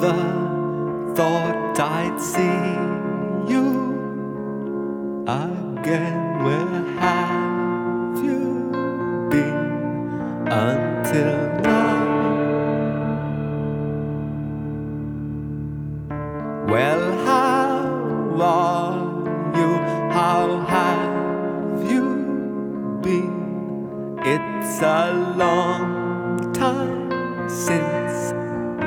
never thought I'd see you again. Where have you been until now? Well, how are you? How have you been? It's a long time since